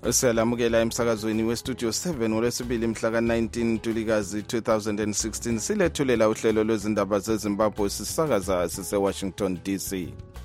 Siyalamukela emsakazweni westudio 7 ngolwesibili mhla ka-19 Ntulikazi 2016 silethulela uhlelo lwezindaba zeZimbabwe sisakaza sise-Washington DC.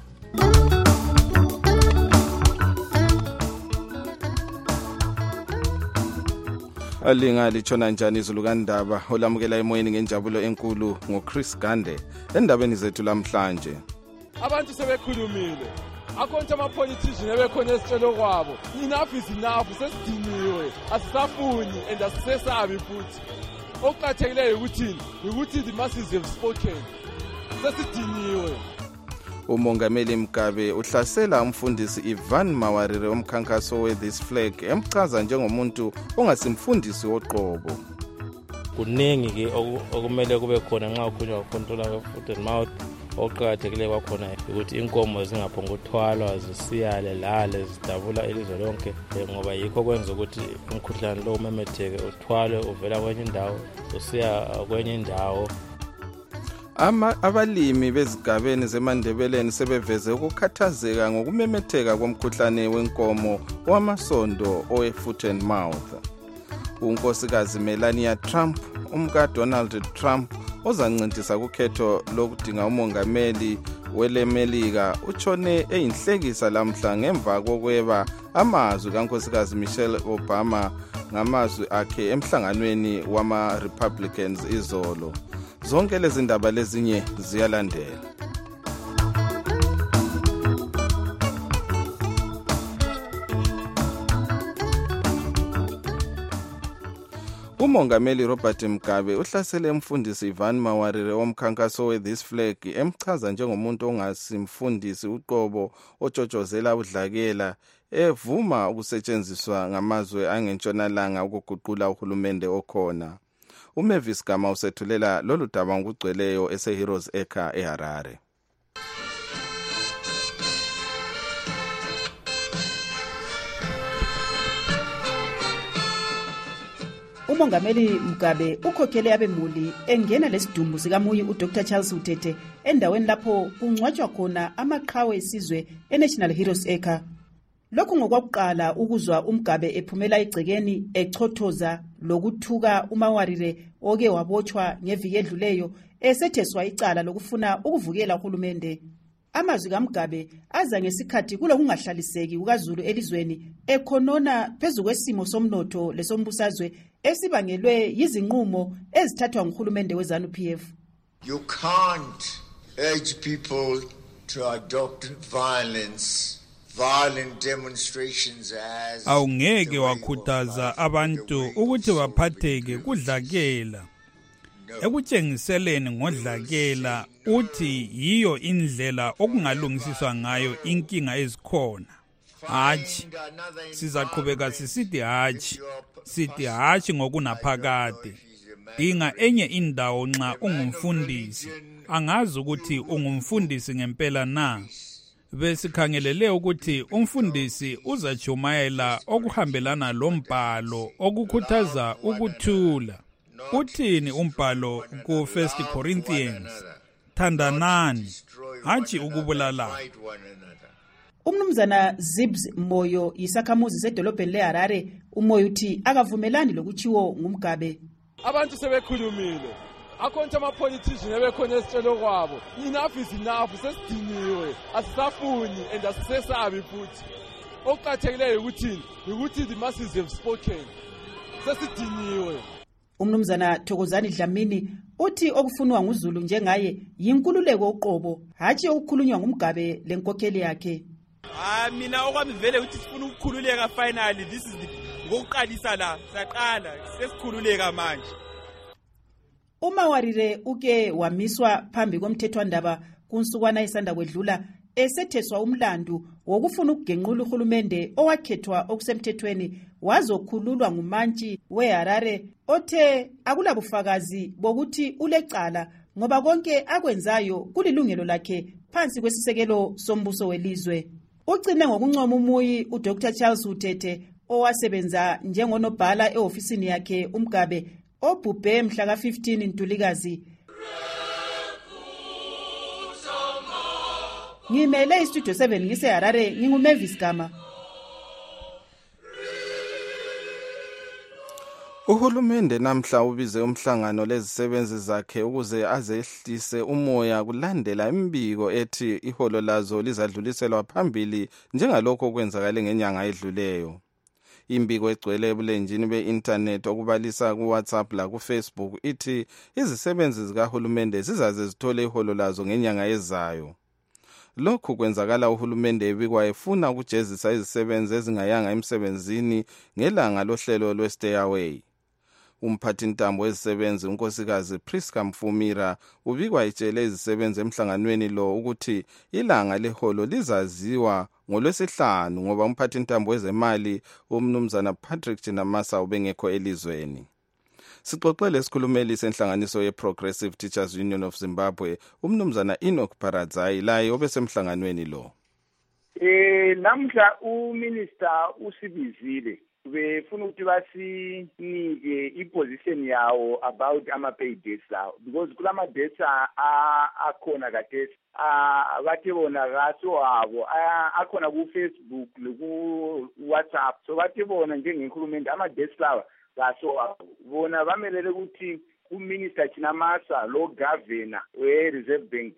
Alinga litshona njani izulu kandaba olamukela emoyeni ngenjabulo enkulu ngoChris Gande endabeni zethu lamhlanje. Abantu sebekhulumile. Akhona ama-politician ebekhona esitshelo kwabo. Enough is enough, sesidiniwe. Asisafuni and asisesabi futhi. Okuqathekileyo ukuthi the masses have spoken. Sesidiniwe. Umongameli Mugabe uhlasela umfundisi Ivan Mawarire womkhankaso we-This Flag emchaza njengomuntu ongasimfundisi woqobo. Kuningi-ke okumele kube khona nxa ukhulunywa ngokucontrola kwe-foot and mouth. Okuqakathekile kwakhona ukuthi inkomo zingaphonga ukuthwalwa zisiyale lale zidabula ilizwe lonke ngoba yikho kwenza ukuthi umkhuhlane lo umemetheke uthwalwe uvela kwenye indawo usiya kwenye indawo. Abalimi bezigabeni zeMandebeleni sebeveze ukukhathazeka ngokumemetheka komkhuhlane wenkomo wamasondo owe-foot and mouth. Unkosikazi Melania Trump, umka Donald Trump ozancintisa kukhetho lokudinga umongameli welemelika utshone eyinhlekisa lamhla ngemva kokweba amazwi kankosikazi Michelle Obama ngamazwi akhe emhlanganweni wama-Republicans izolo. Zonke lezi ndaba lezinye ziyalandela. Umongameli Robert Mugabe uhlasele umfundisi Ivan Mawarire womkhankaso we-This Flag emchaza njengomuntu ongasimfundisi uqobo otshotshozela udlakela evuma ukusetshenziswa ngamazwe angentshonalanga ukuguqula uhulumende okhona. uMavis Gama usethulela lolu daba ngokugcweleyo ese-Heroes Acre eHarare. Umongameli Mugabe ukhokhele abemuli engena lesidumbu sikaMuyi uDr Charles Utete endaweni lapho kungcwatshwa khona amaqhawe esizwe eNational Heroes Acre. Lokhu ngokwakuqala ukuzwa uMugabe ephumela egcekeni echothoza lokuthuka uMawarire oke wabotshwa ngeviki edluleyo esetheswa icala lokufuna ukuvukela uhulumende. Amazwi kaMugabe aza ngesikhathi kulokungahlaliseki kukaZulu elizweni ekhonona phezu kwesimo somnotho lesombusazwe esibangelwe yizinqumo ezithathwa nguhulumende weZANU-PF. You can't urge people to adopt violent demonstrations as awungeke wakhuthaza abantu ukuthi baphatheke kudlakela ekutshengiseleni ngodlakela uthi yiyo indlela okungalungisiswa ngayo inkinga ezikhona. Hatshi sizaqhubeka sithi hatshi ngokunaphakade. Dinga enye indawo nxa ungumfundisi, angazi ukuthi ungumfundisi ngempela na. Besikhangelele ukuthi umfundisi uzachumayela okuhambelana lombhalo okukhuthaza ukuthula. Uthini umbhalo ku 1 Corinthians? Thandanani, hatshi ukubulalana. Umnumzana Zibs Moyo yisakhamuzi sedolobheni leHarare. uMoyo uthi akavumelani lokuchiwo nguMugabe. Abantu sebekhulumile. Akhona ama-politician ebekhona esitshelo kwabo. Enough is enough, sesidiniwe. Asisafuni and asisesabi futhi. Okuqathekileyo ukuthi the masses have spoken. Sesidiniwe. Umnumzana Thokozani Dlamini uthi okufunwa nguZulu njengaye yinkululeko uqobo, hatshi ukukhulunywa nguMugabe lenkokheli yakhe. Mina okwami vele ukuthi sifuna ukukhululeka finally, this is ngokuqalisa la saqala sesikhululeka manje. uMawarire uke wamiswa phambi komthethwandaba kunsukwana isanda kwedlula esetheswa umlandu wokufuna ukugenqula uhulumende owakhethwa okusemthethweni wazokhululwa ngumantshi weHarare othe akulabufakazi bokuthi ulecala ngoba konke akwenzayo kulilungelo lakhe phansi kwesisekelo sombuso welizwe. Ugcine ngokuncoma uMuyi uDr Charles Utete owasebenza njengonobhala eofisini yakhe uMugabe obhubhe mhla ka-15 Ntulikazi. Ngimele istudio 7 ngiseHarare, nginguMavis Gama. Uhulumende namhla ubize umhlangano lezisebenzi zakhe ukuze azehlise umoya kulandela imbiko ethi iholo lazo lizadluliselwa phambili njengalokho kwenzakale ngenyanga edluleyo. Imbiko egcwele ebulenjini be-internet okubalisa ku-WhatsApp la ku-Facebook ithi izisebenzi zikahulumende zizaze zithole iholo lazo ngenyanga ezayo. Lokhu kwenzakala uhulumende ebikwa efuna ukujezisa izisebenzi ezingayanga emsebenzini ngelanga lohlelo lwe-Stay Away. Umphathintambo wezisebenzi unkosikazi Priska Mfumira ubikwa etshele izisebenzi emhlanganweni lo ukuthi ilanga leholo lizaziwa ngoLwesihlanu ngoba umphathintambo wezemali umnumzana Patrick Chinamasa ubengekho elizweni. Sixoxele isikhulumeli senhlanganiso ye-Progressive Teachers Union of Zimbabwe umnumzana Enoch Paradzai laye obesemhlanganweni lo. Namhla uminister usibizile befuna ukuthi basinike iposition yawo about ama-pay dates lawo because kulama dates akhona kade bathe bona kaso wabo akhona ku-Facebook noku-WhatsApp so bathe bona njengenkhulumende ama-dates lawa kaso wabo bona bamelele ukuthi uminister Chinamasa lo governor we-Reserve Bank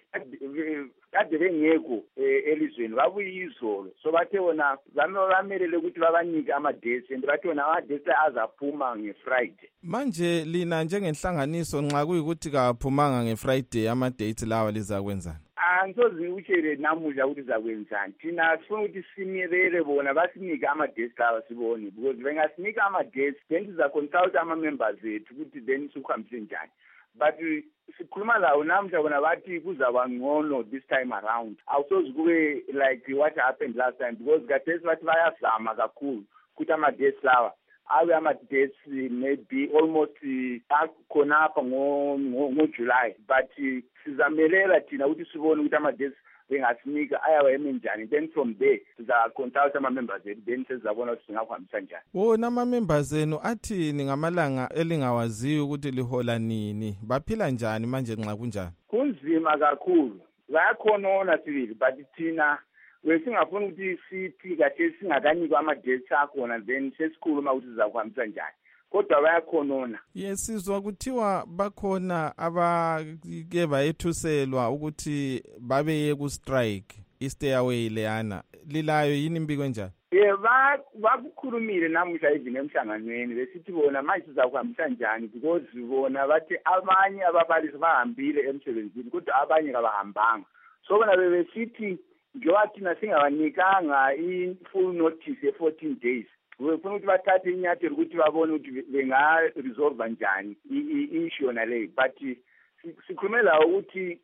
kade bengekho elizweni babuye izolo so bathe bona bamelele ukuthi babanike ama-dates and bathe bona ama-dates azaphuma nge-Friday. Manje lina njengenhlanganiso nxa kuyikuthi kaphumanga nge-Friday ama-dates lawa lizakwenzani? Angisoze utshele namuhla ukuthi zakwenzani. Thina sifuna ukuthi simelele bona basinike ama-dates lawa sibone because bengasinika ama-dates then siza-consult ama-members ethu ukuthi then sikuhambise njani. But sikhuluma lawo namhla bona bathi kuzaba ngcono this time around. Awusoze kube like what happened last time because kade bathi bayazama kakhulu ukuthi ama-dates lawa awe ama-dates maybe almost akhona apha ngo-July but sizamelela thina ukuthi sibone ukuthi ama-dates bengasinika ayaweme njani then from there siza-consult ama-members ethu then sizabona ukuthi singakuhambisa njani. Wona ama-members enu athini ngamalanga elingawaziyo ukuthi lihola nini baphila njani manje nxa kunjani? Kunzima kakhulu bayakhonona sibili but thina wesingafuna ukuthi sithi kade singakanikwa ama-dates akhona then sesikhuluma ukuthi sizakuhambisa njani kodwa bayakhonona. Yesizwa kuthiwa bakhona abake bayethuselwa ukuthi babeye ku-strike i-Stay Away leyana lilayo yini imbiko enjani? Bakukhulumile namuhla even emhlanganweni besithi bona manje sizakuhambisa njani because bona bathi abanye ababalisi bahambile emsebenzini kodwa abanye kabahambanga so bona bebesithi njengoba thina singabanikanga i-full notice ye-14 days befuna ukuthi bathathe inyathelo ukuthi babone ukuthi benga-resolve njani i-issue yona leyo but sikhulumela ukuthi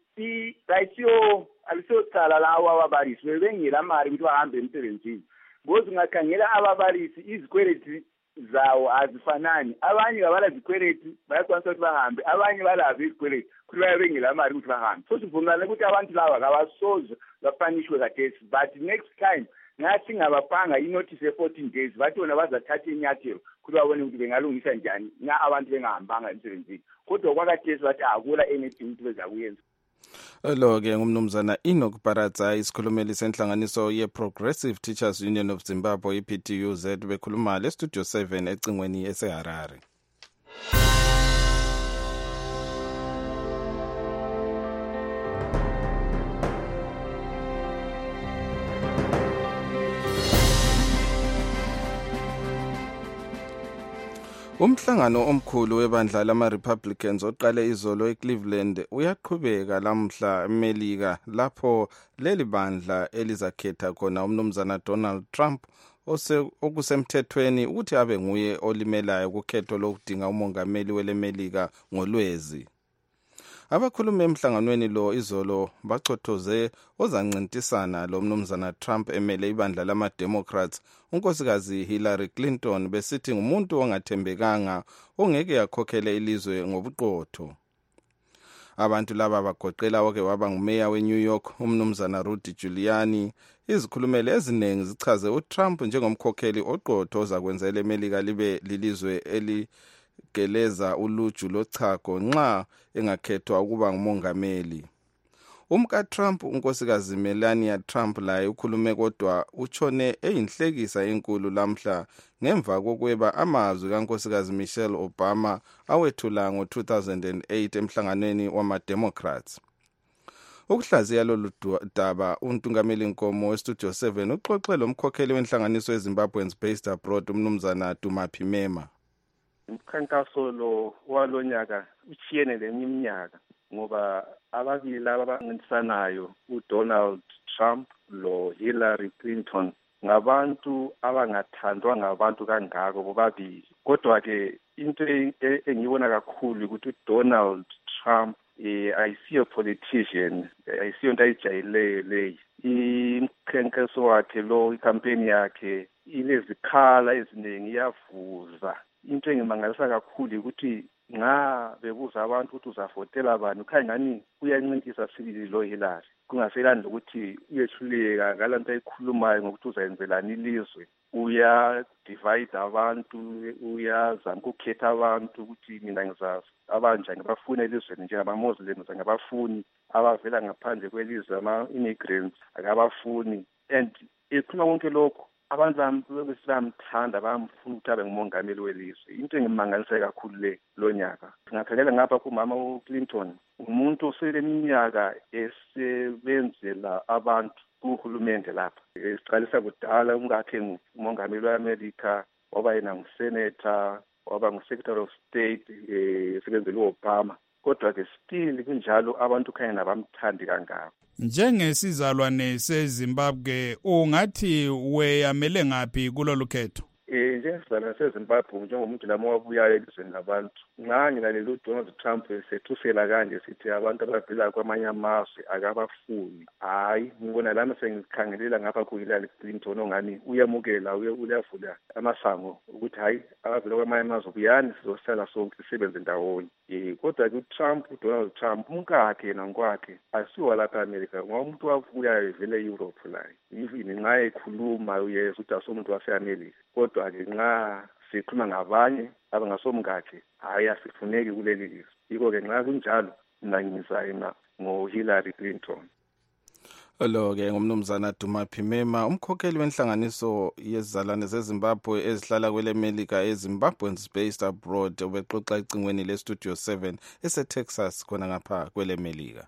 alisiyocala lawo ababalisi bebengela mali ukuthi bahambe emsebenzini because ungakhangela ababalisi izikweleti zawo azifanani abanye kabala zikweleti bayakwanisa ukuthi bahambe abanye balazo izikweleti ukuthi bayabengela mali ukuthi bahambe so sivumelana ukuthi abantu laba kabasoze bafanishwe kadesi but next time ngathi ngabapanga inotice ye-14 days bathi bona bazathatha inyathelo ukuthi babone ukuthi bengalungisa njani nga abantu bengahambanga emsebenzini kodwa kwakadesi bathi akula anything ukuthi bezakuyenza. Lo-ke ngumnumzana Enoch Paradzai isikhulumeli senhlanganiso ye-Progressive Teachers Union of Zimbabwe i-PTUZ bekhuluma le-Studio 7 ecingweni eseHarare. Umhlangano omkhulu webandla lama-Republicans oqale izolo eCleveland uyaqhubeka lamhla eMelika lapho leli bandla elizakhetha khona umnumzana Donald Trump okusemthethweni ukuthi abe nguye olimelayo kukhetho lokudinga umongameli weleMelika ngoLwezi. Abakhuluma emhlanganweni lo izolo bachothoze ozancintisana lo mnumzana Trump emele ibandla lama-Democrats unkosikazi Hillary Clinton besithi ngumuntu ongathembekanga ongeke yakhokhele ilizwe ngobuqotho. Abantu laba bagoqela oke waba ngumeya weNew York umnumzana Rudy Giuliani. Izikhulumeli eziningi zichaze uTrump njengomkhokheli oqotho ozakwenzela eMelika libe lilizwe eligeleza uluju lochago nxa engakhethwa ukuba ngumongameli. UmkaTrump unkosikazi Melania Trump laye ukhulume kodwa utshone eyinhlekisa enkulu lamhla ngemva kokweba amazwi kankosikazi Michelle Obama awethula ngo-2008 emhlanganweni wama-Democrats. Ukuhlaziya lolu daba untungameli Nkomo weStudio 7 uxoxe lomkhokheli wenhlanganiso eZimbabweans Based Abroad umnumzana Duma Phimema. Umkhankaso lo walonyaka uchiyene leminyaka ngoba ababili laba abancintisanayo uDonald Trump lo Hillary Clinton ngabantu abangathandwa ngabantu kangako bobabili. Kodwa ke into engiyibona kakhulu ukuthi uDonald Trump ayisiyo politician, ayisiyo into ayijayileyo leyi. Imkhankaso wakhe lo, icampaign yakhe ilezikhala eziningi, iyavuza. Into engimangalisa kakhulu ukuthi nxa bebuza abantu ukuthi uzavotela bani, ukhanya ngani uyancintisa sibili lo Hillary. Kungaselani ukuthi uyehluleka ngalanto ayikhulumayo ngokuthi uzayenzelani ilizwe. Uya-divide abantu, uyazama ukukhetha abantu ukuthi mina ngizazi abanje ngibafuna elizweni njengama-Muslims, ngabafuni abavela ngaphandle kwelizwe, ama-immigrants akabafuni. And ekhuluma konke lokho abantu besimthanda bamfuna ukuthi abe ngumongameli welizwe. Into engimangalise kakhulu lo nyaka. Ngakhalela ngapha kumama uClinton, umuntu oseleminyaka esebenzela abantu kuhulumende lapha. Siqalisa kudala umkakhe umongameli weAmerica, waba yena ngusenator, waba nguSecretary of State esebenzela uObama. Kodwa ke still kunjalo abantu khanya nabamthandi kangako. Njengesizalwane seZimbabwe ungathi weyamele ngaphi kulolu khetho? Njengesizalwane seZimbabwe njengomuntu lami owabuyayo elizweni labantu, nxa ngilalele uDonald Trump esethusela kanje sithi abantu abavela kwamanye amazwe akabafuni. Hayi, ngibona lami sengikhangelela ngapha kuHillary Clinton ongani uyamukela, uyavula amasango ukuthi hayi abavela kwamanye amazwe buyani sizohlala sonke sisebenze ndawonye. Kodwa ke uDonald Trump umkakhe yena ngokwakhe asiwa lapha eAmerica, ngomuntu wabuyayo evele eEurope la. Even nxa ekhuluma uyezwa ukuthi asomuntu waseAmerica. Kodwa ke nxa sikhuluma ngabanye abangasomkakhe hayi asifuneki kuleli lizwe. Yiko ke nxa kunjalo mina ngizayima ngoHillary Clinton. Lo-ke ngumnumzana Duma Phimema, umkhokheli wenhlanganiso yezizalwane zeZimbabwe ezihlala kwelemelika eZimbabweans Based Abroad, obexoxa ecingweni leStudio 7 eseTexas khona ngapha kwelemelika.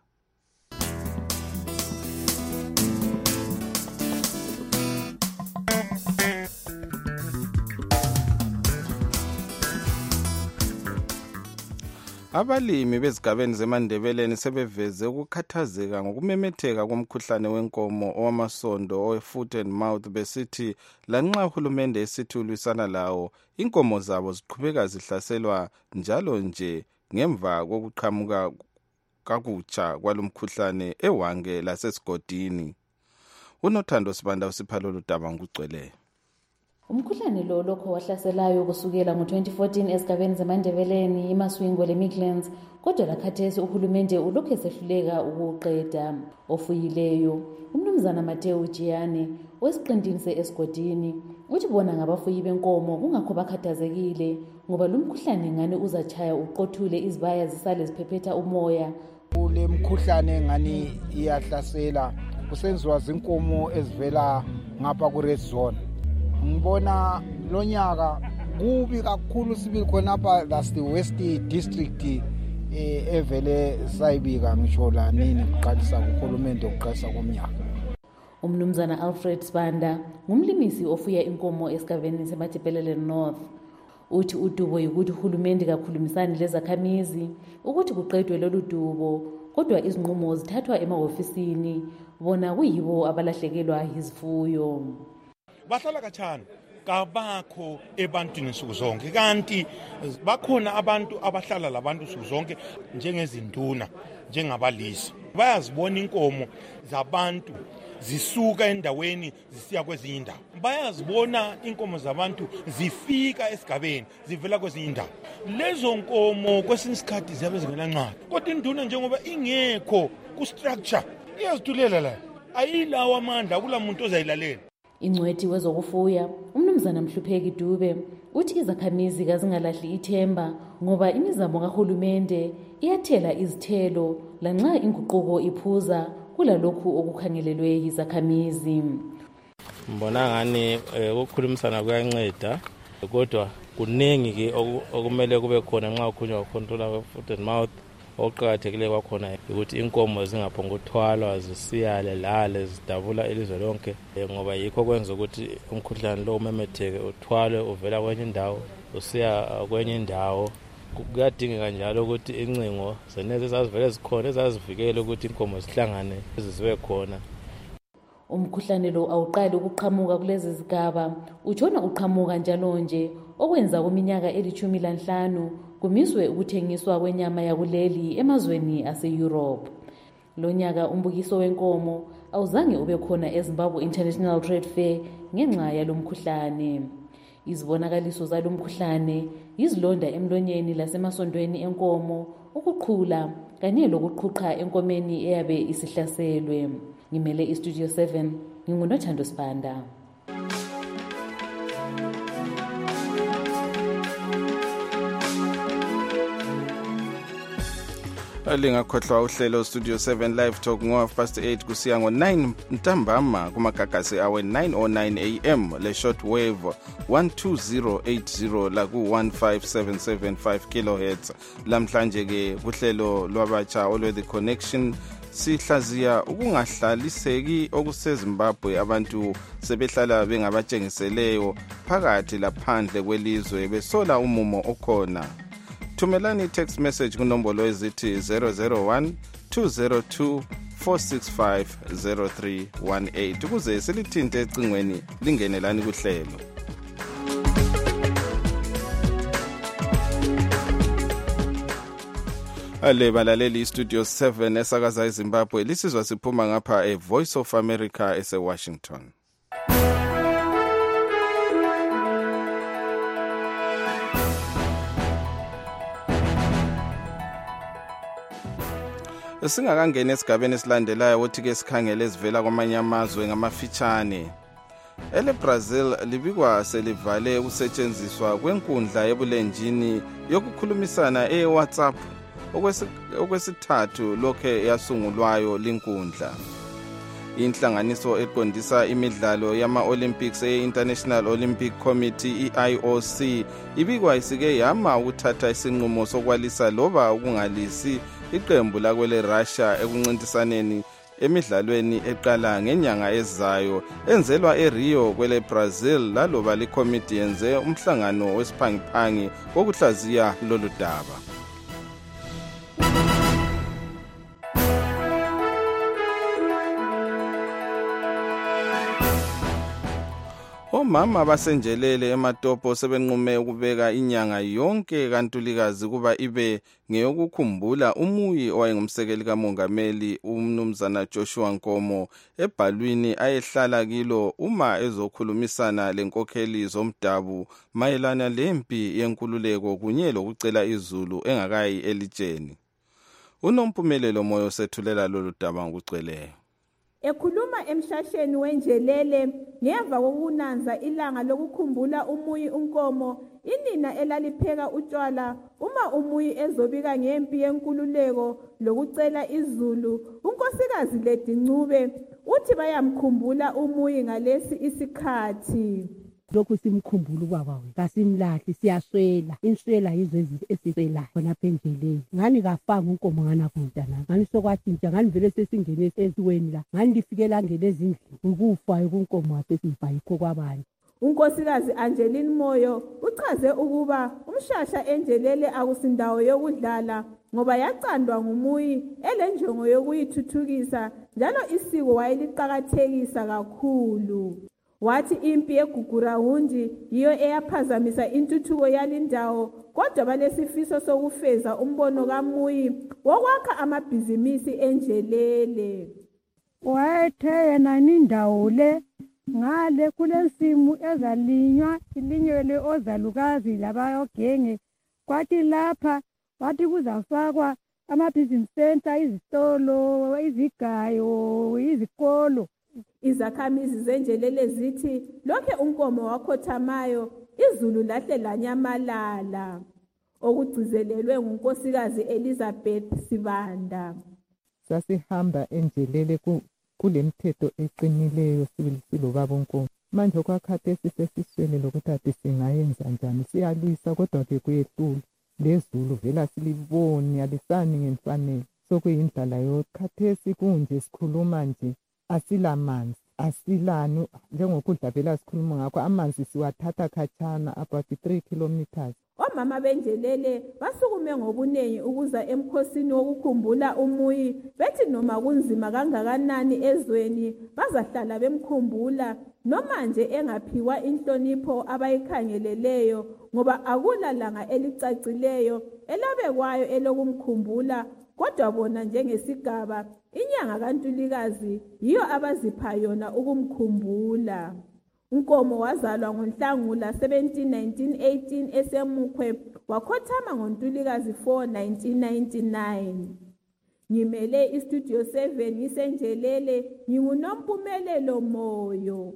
Abalimi bezigabeni zeMandebeleni sebeveze ukukhathazeka ngokumemetheka komkhuhlane wenkomo owamasondo owe-foot and mouth besithi lanxa uhulumende esithi ulwisana lawo, inkomo zabo ziqhubeka zihlaselwa njalo nje ngemva kokuqhamuka kakutsha kwalomkhuhlane eWange lasesigodini. UNothando Sibanda usipha lolu daba ngokugcweleyo. Umkhuhlane lo lokho wahlaselayo kusukela ngo-2014 esigabeni zeMandebeleni, iMaswingo leMidlands, kodwa lakhathesi uhulumende ulokhu esehluleka ukuqeda. Ofuyileyo umnumzana Mateo Giane wesiqintini se-Esigodini uthi bona ngabafuyi benkomo kungakho bakhathazekile ngoba lo mkhuhlane ngani uzachaya uqothule izibaya zisale ziphephetha umoya. Le mkhuhlane ngani iyahlasela kusenziwa zinkomo ezivela ngapha ku-red zone. Ngibona lo nyaka kubi kakhulu sibili khonapha last West District evele sayibika ngisho la nini kuqalisa kuhulumende ukuqalisa komnyaka. Umnumzana Alfred Sibanda ngumlimisi ofuya inkomo esigabeni seMatebelele North. Uthi udubo ukuthi uhulumende kakhulumisani lezakhamizi ukuthi kuqedwe lolu dubo, kodwa izinqumo zithathwa emahofisini, bona kuyibo abalahlekelwa izifuyo. Bahlala kachana kabakho ebantwini nsuku zonke, kanti bakhona abantu abahlala labantu nsuku zonke njengezinduna, njengabalisi. Bayazibona inkomo zabantu zisuka endaweni zisiya kwezinye indawo, bayazibona inkomo zabantu zifika esigabeni zivela kwezinye indawo. Lezo nkomo kwesinye isikhathi ziyabe zingenancwadi, kodwa induna njengoba ingekho ku-structure iyazithulela la, ayilawo amandla kula muntu ozayilalela. Ingcwethi wezokufuya umnumzana Mhlupheki Dube Uthi izakhamizi kazingalahli ithemba ngoba imizamo kahulumende iyathela izithelo lanxa inguquko iphuza kulalokhu okukhangelelwe yizakhamizi. Mbona ngani ukukhulumisana kuyanceda kodwa kuningi ke okumele kube khona nxa kukhulunywa ngokucontrola kwe-foot and mouth. Okuqakathekileyo kwakhona ukuthi inkomo zingaphonguthwalwa zisiyale lale zidabula ilizwe lonke ngoba yikho kwenza ukuthi umkhuhlane lo umemetheke uthwalwe uvela kwenye indawo usiya kwenye indawo. Kuyadingeka njalo ukuthi incingo zenezi ezazivele zikhona ezazivikele ukuthi inkomo zihlangane ziziwe khona. Umkhuhlane lo awuqali ukuqhamuka kulezi zigaba, utshona uqhamuka njalo nje okwenza kuminyaka eli-15 kumiswe ukuthengiswa kwenyama yakuleli emazweni ase-Europe. Lo nyaka umbukiso wenkomo awuzange ube khona eZimbabwe International Trade Fair ngenxa yalo mkhuhlane. Izibonakaliso zalo mkhuhlane yizilonda emlonyeni lasemasondweni enkomo, ukuqhula kanye lokuqhuqha enkomeni eyabe isihlaselwe. Ngimele iStudio 7 nginguNothando Sibanda. Lingakhohlwa uhlelo Studio 7 Live Talk ngo8 kusiya ngo9 ntambama kumagagasi awe 9:09 AM le shortwave 12080 la ku15775 kHz. Lamhlanje ke kuhlelo lwabatsha olwe The Connection sihlaziya ukungahlaliseki okuseZimbabwe, abantu sebehlala bengabatshengiseleyo phakathi laphandle kwelizwe besola umumo okhona. Thumelani text message kunombolo ezithi 001 202 465 0318 ukuze silithinte ecingweni lingenelani kuhlelo. Ale balaleli Studio 7 esakaza eZimbabwe lisizwa siphuma ngapha Voice of America ese-Washington. Singakangena esigabeni esilandelayo ukuthi ke sikhangele ezivela kwamanye amazwe ngamafitshane. Brazil libikwa selivale ukusetshenziswa kwenkundla yebulenjini yokukhulumisana WhatsApp okwesithathu lokhe yasungulwayo linkundla. Inhlanganiso eqondisa imidlalo yama-Olympics e-International Olympic Committee IOC ibikwa isike yama ukuthatha isinqumo sokwalisa loba ukungalisi iqembu lakwele Russia ekuncintisaneni emidlalweni eqala ngenyanga ezayo enzelwa eRio kwele Brazil laloba likomiti yenze umhlangano wesiphangiphangi wokuhlaziya lolu daba. Omama basenjelele eMatopo sebenqume ukubeka inyanga yonke kaNtulikazi kuba ibe ngeyokukhumbula umuyi owayengumsekeli kamongameli umnumzana Joshua Nkomo ebhalwini ayehlala kilo uma ezokhulumisana lenkokheli zomdabu mayelana lempi yenkululeko kunye lokucela izulu engakayi elitsheni. Unomphumelelo moyo sethulela lolu daba ngokugcweleyo. Ekhuluma emhlahleni wenjelele ngemva kokunanza ilanga lokukhumbula umuyi uNkomo, inina elalipheka utshwala uma umuyi ezobika ngempi yenkululeko lokucela izulu. uNkosikazi Ledi Ncube uthi bayamkhumbula umuyi ngalesi isikhathi. Lokhu simkhumbula ubaba wethu, kasimlahli, siyaswela. Inswela yizo esiswelayo khona phenjeleni. Ngani kafanga uNkomo ngana kumntana. Ngani sokwathi nje ngani vele sesingene esiweni la. Ngani lifikela ngene ezindlini. Ukufa kuNkomo wasesifa yikho kwabanye. uNkosikazi Angeline Moyo uchaze ukuba umshasha enjelele akusindawo yokudlala ngoba yacandwa ngumuyi elenjongo yokuyithuthukisa njalo isiko wayeliqhakathekisa kakhulu. Wathi impi yeGugurawundi yiyo eyaphazamisa intuthuko yalindawo, kodwa balesifiso sokufeza umbono kaMuyi wokwakha amabhizinisi enjelele. Wayethe yena indawo le ngale kulensimu ezalinywa ilinywe ozalukazi labayogenge, kwathi lapha wathi kuzafakwa ama-business center, izitolo, izigayo, izikolo. Izakhamizi zenjelele zithi lokhe uNkomo wakhothamayo izulu lahle lanyamalala okugcizelelwe ngunkosikazi Elizabeth Sibanda. Sasihamba enjelele kulemthetho eqinileyo sibili silobaba uNkomo. Manje kwakhathesi sesiswele lokuthi ade singayenza njani, siyalwisa kodwa ke kuyehlula lezulu vela siliboni alisani ngemfanelo. Sokuyindlala yokhathesi kunje sikhuluma nje asilamanzi asilani njengokudla vela sikhuluma ngakho amanzi siwathatha khatshana about 3 kilometers. Omama benjelele basukume ngobunengi ukuza emkhosini wokukhumbula umuyi bethi noma kunzima kangakanani ezweni bazahlala bemkhumbula noma nje engaphiwa inhlonipho abayikhangeleleyo ngoba akulalanga elicacileyo elabekwayo elokumkhumbula kodwa bona njengesigaba inyanga kaNtulikazi yiyo abazipha yona ukumkhumbula. uNkomo wazalwa ngoNhlangula 17, 1918 eseMukhwe wakhothama ngoNtulikazi 4, 1999. Ngimele istudio 7 ngisenjelele nginguNompumelelo Moyo.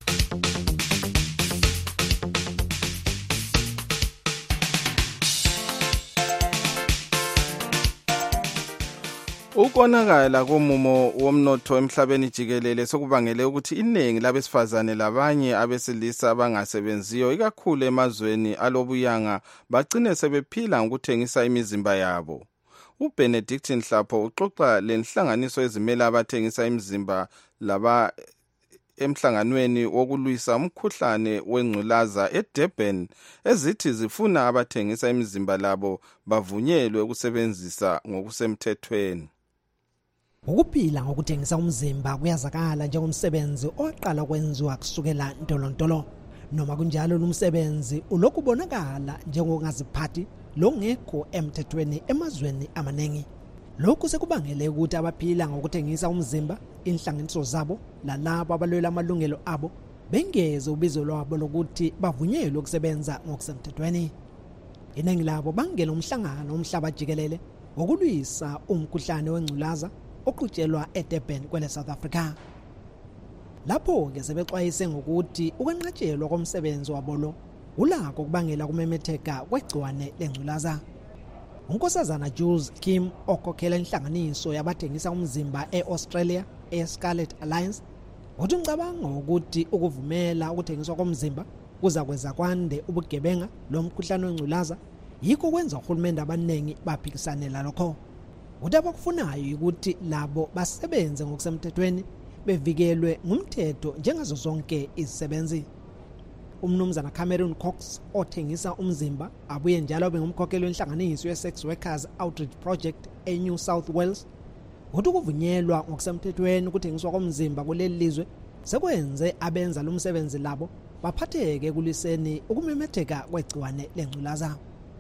Ukonakala komumo womnotho emhlabeni jikelele sokubangele ukuthi iningi labesifazane labanye abesilisa abangasebenziyo ikakhulu emazweni alobuyanga bagcine sebephila ngokuthengisa imizimba yabo. uBenedict Nhlapho uxoxa lenhlanganiso ezimela abathengisa imizimba laba emhlanganweni wokulwisa umkhuhlane wengculaza eDurban ezithi zifuna abathengisa imizimba labo bavunyelwe ukusebenzisa ngokusemthethweni. Ukuphila ngokuthengisa umzimba kuyazakala njengomsebenzi oqala kwenziwa kusukela ntolontolo. Noma kunjalo lumsebenzi ulokhu bonakala njengongaziphathi longekho emthethweni emazweni amaningi. Lokhu sekubangele ukuthi abaphila ngokuthengisa umzimba inhlanganiso zabo lalabo abalwela amalungelo abo bengeze ubizo lwabo lokuthi bavunyelwe ukusebenza ngokusemthethweni. Iningi labo bangena umhlangano umhlaba jikelele wokulwisa umkhuhlane wengculaza oqhutshelwa eDurban kwele South Africa. Lapho ke sebexwayise ngokuthi ukwenqatshelwa komsebenzi wabo lo ulakho ukubangela kumemetheka kwegciwane lengculaza. uNkosazana Jules Kim okhokhela inhlanganiso yabathengisa umzimba eAustralia eScarlet Alliance uthi ucabanga ukuthi ukuvumela ukuthengiswa komzimba kuza kwenza kwande ubugebenga lomkhuhlane wengculaza yikho kwenza uhulumende abaningi baphikisane lalokho. Uthi abakufunayo ukuthi labo basebenze ngokusemthethweni bevikelwe ngumthetho njengazo zonke izisebenzi. Umnumzana Cameron Cox othengisa umzimba abuye njalo bengumkhokheli wenhlanganiso ye-Sex Workers Outreach Project eNew South Wales uthi ukuvunyelwa ngokusemthethweni ukuthengiswa komzimba kuleli lizwe sekwenze abenza lo msebenzi labo baphatheke kuliseni ukumemetheka kwegciwane lengculaza.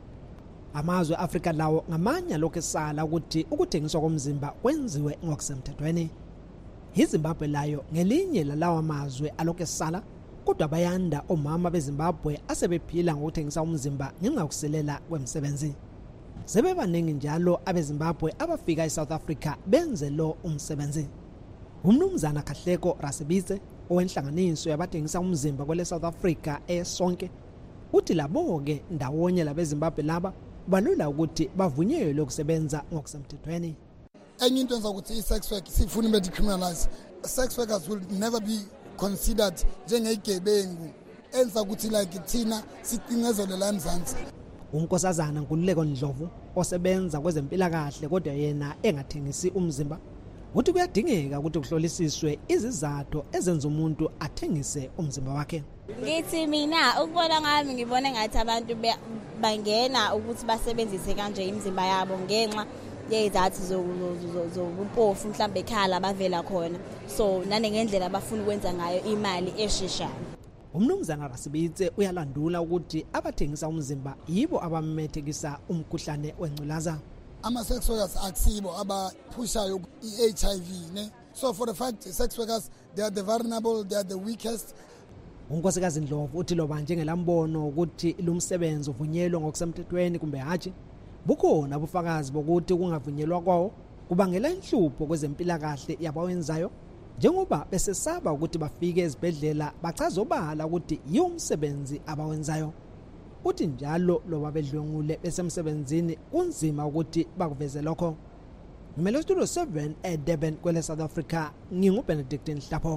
Amazwe Afrika lawo ngamanye lokho esala ukuthi ukuthengiswa komzimba kwenziwe ngokusemthethweni. iZimbabwe layo ngelinye lalawa amazwe alokho esala kodwa bayanda omama beZimbabwe asebephila ngokuthengisa umzimba ngenxa yokuselela kwemsebenzi. Sebebaningi njalo abeZimbabwe abafika eSouth Africa benze lo umsebenzi. Umnumzana Kahleko Rasibitse owenhlanganiso yabathengisa umzimba kwele South Africa esonke uthi labo-ke ndawonye labeZimbabwe laba balula ukuthi bavunyelwe ukusebenza ngokusemthethweni. Enye into enza ukuthi i-sex work sifuna ibe decriminalized. Sex workers will never be considered njengegebengu enza ukuthi like thina sicinezele la eMzansi. uNkosazana Nkululeko Ndlovu osebenza kwezempilakahle kodwa yena engathengisi umzimba uthi kuyadingeka ukuthi kuhlolisiswe izizathu ezenza umuntu athengise umzimba wakhe. Ngithi mina ukubona ngami ngibona ngathi abantu bangena ukuthi basebenzise kanje imizimba yabo ngenxa yezathu zobumpofu mhlambe ekhala bavela khona so nanengendlela abafuna ukwenza ngayo imali esheshayo. Umnumzana Rasibitse uyalandula ukuthi abathengisa umzimba yibo abamemethekisa umkhuhlane wengculaza. Ama-sex workers akusibo abaphushayo i-HIV ne. So for the fact sex workers they are the vulnerable, they are the weakest. uNkosikazi Ndlovu uthi loba njengelambono ukuthi lumsebenzi uvunyelwe ngokusemthethweni kumbe hatshi bukhona ubufakazi bokuthi kungavunyelwa kwawo kubangela inhlupho kwezempilakahle yabawenzayo njengoba besesaba ukuthi bafike ezibhedlela bachaza obala ukuthi yomsebenzi abawenzayo. Uthi njalo loba bedlwengule besemsebenzini kunzima ukuthi bakuveze lokho. Ngimele studio 7 eDurban kwele South Africa, nginguBenedict Nhlapho.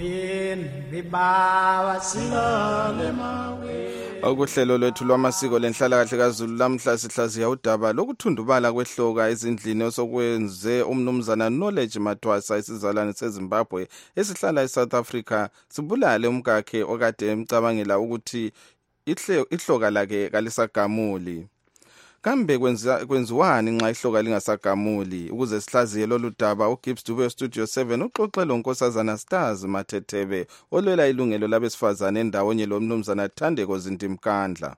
Okuhlelo lwethu lwamasiko lenhlala kahle kaZulu lamhla sihlaziya udaba lokuthundubala kwehloka ezindlini osokwenze umnumzana Knowledge Mathwasa isizalwane seZimbabwe esihlala eSouth Africa sibulale umkakhe okade emcabangela ukuthi ihloka lakhe kalisagamuli. Kambe kwenziwani nxa ihloka lingasagamuli? Ukuze sihlaziye lolu daba uGibbs Dube Studio 7 uxoxela unkosazana Stars Mathethebe olwela ilungelo labesifazane endawonye lomnumzana Thandeko Zintimkandla.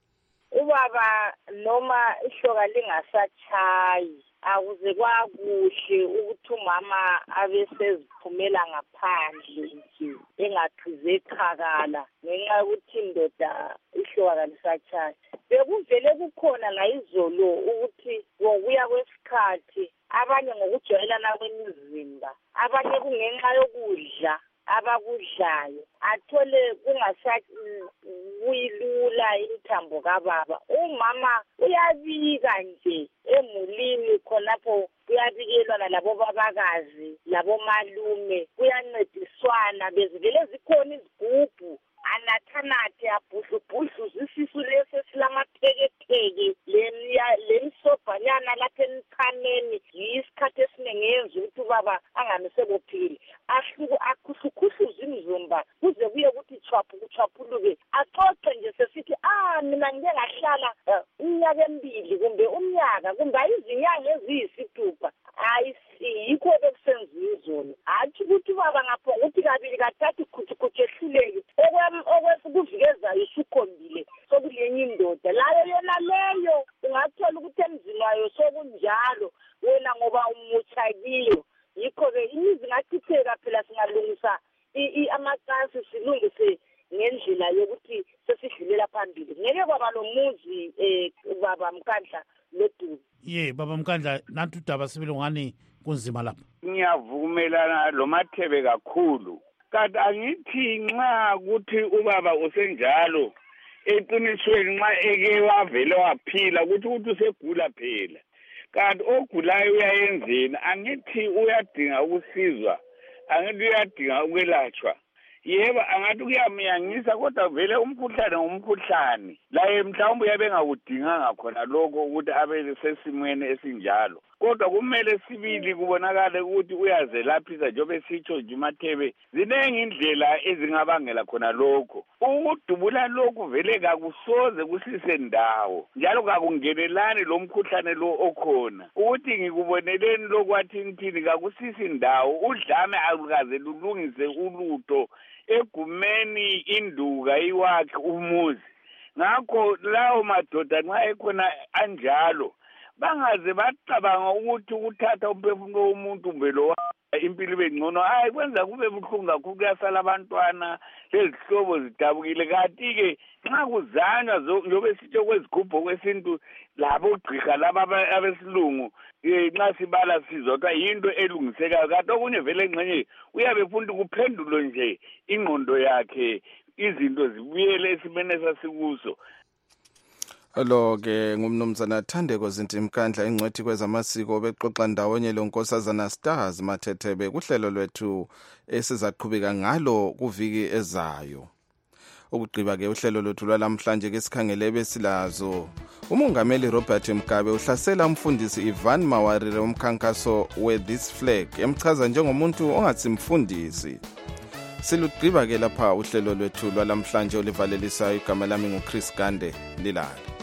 Ubaba noma ihloka lingasachayi akuze kwakuhle ukuthi umama abeseziphumela ngaphandle nje engaqhize eqhakala ngenxa yokuthi indoda ihloka kalisachayi. Bekuvele kukhona la izolo ukuthi ngokuya kwesikhathi abanye ngokujwayelana kwemizimba abanye kungenxa yokudla abakudlayo athole kungasakuyilula imithambo kababa. Umama uyabika nje emulini khonapho kuyabikelwana labo babakazi labo malume kuyancediswana bezivele zikhona izigubhu anathanathe abhudlubhudlu zisisu lesi silamapheketheke lemsobhanyana lapha emchameni yisikhathi esiningi yenza ukuthi ubaba anganisebophile akhuhlukhuluze imizumba kuze kuye ukuthi chwaphuluke axoxe nje sesithi mina ngike ngahlala iminyaka emibili kumbe umnyaka kumbe izinyanga eziyisithupha yikho bekusenziwa izolo hathi ukuthi ubaba ngapho ukuthi kabili kathathu khuthukhuthu ehluleke okwesikuvikeza isikhombile sokulenye indoda layo yona leyo ungathola ukuthi emzini wayo sokunjalo wena ngoba umutshakiyo. Yikho-ke imizi ngachitheka phela singalungisa amacansi silungise ngendlela yokuthi sesidlulela phambili. Ngeke kwaba nomuzi baba Mkandla loDube. Baba Mkandla nantu udaba sibili ngani kunzima lapha. Ngiyavumelana loMathebe kakhulu. Kanti angithi nxa kuthi ubaba usenjalo eqinisweni nxa eke wavele waphila ukuthi usegula phela. Kanti ogulayo uyayenzeni? Angithi uyadinga ukusizwa, angithi uyadinga ukwelatshwa. Yebo angathi kuyamyangisa kodwa vele umkhuhlane ngumkhuhlane. La mhlawumbe uyabengakudinganga khona lokho ukuthi abe sesimweni esinjalo. Kodwa kumele sibili kubonakala ukuthi uyazelaphisa njengoba sitsho nje uMathebe. Zinengi indlela ezingabangela khona lokho. Ukudubula lokhu vele kakusoze kusise ndawo. Njalo kakungenelani lo mkhuhlane lo okhona. Ukuthi ngikuboneleni lokwathi ngithini kakusisi ndawo. Udlame alukaze lulungise ulutho egumeni induka iwakhe umuzi. Ngakho lawo madoda nxa ekhona anjalo bangaze bacabanga ukuthi ukuthatha umphefumulo womuntu mbelo impilo ibe ngcono kwenza kube buhlungu kakhulu kuyasala abantwana lezihlobo zidabukile. Kanti-ke nxa kuzanywa njengoba sitsho kwezigubho kwesintu labo gqirha laba abesilungu nxa sibala sizodwa yinto elungisekayo. Kanti okunye vele engxenye uyabe funda kuphendulo nje ingqondo yakhe izinto zibuyele esimeni esasikuso. Lo-ke ngumnumzana Thandeko Zintimkandla ingcwethi kwezamasiko bexoxa ndawonye lonkosazana Stars Mathethebe kuhlelo lwethu esizaqhubeka ngalo kuviki ezayo. Ukugqiba-ke uhlelo lwethu lwalamhlanje ke sikhangele besilazo. Umongameli Robert Mugabe uhlasela umfundisi Ivan Mawarire umkhankaso we-This Flag emchaza njengomuntu ongatsimfundisi. Silugqiba ke lapha uhlelo lwethu lwalamhlanje olivalelisayo igama lami nguChris Gande Lilala.